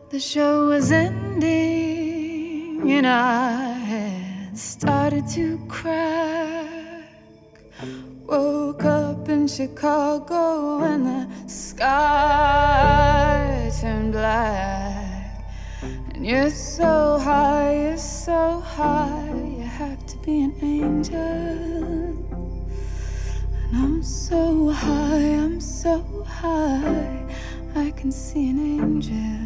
The show was ending and I had started to crack. Woke up in Chicago and the sky turned black. And you're so high, you have to be an angel. And I'm so high, I can see an angel.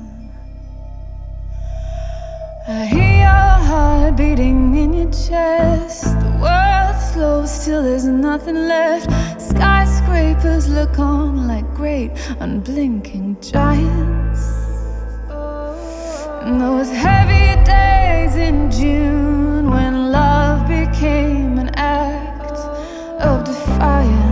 I hear your heart beating in your chest. The world slows till there's nothing left. Skyscrapers look on like great unblinking giants. And those heavy days in June when love became an act of defiance.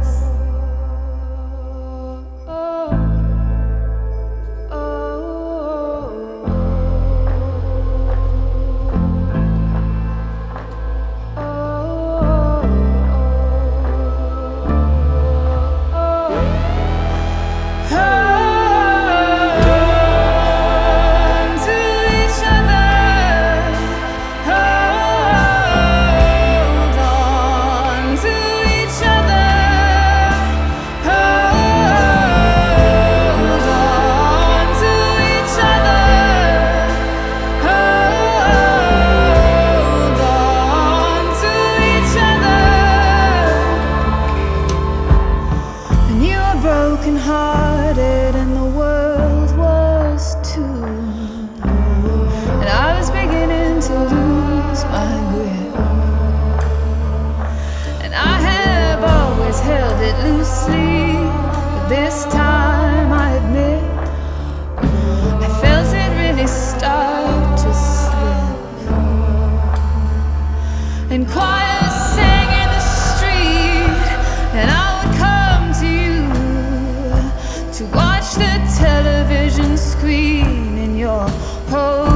Broken-hearted and the world was too. And I was beginning to lose my grip. And I have always held it loosely, but this time I admit I felt it really start to slip. And choirs sang in the street, and I would come to you to watch the television screen in your home.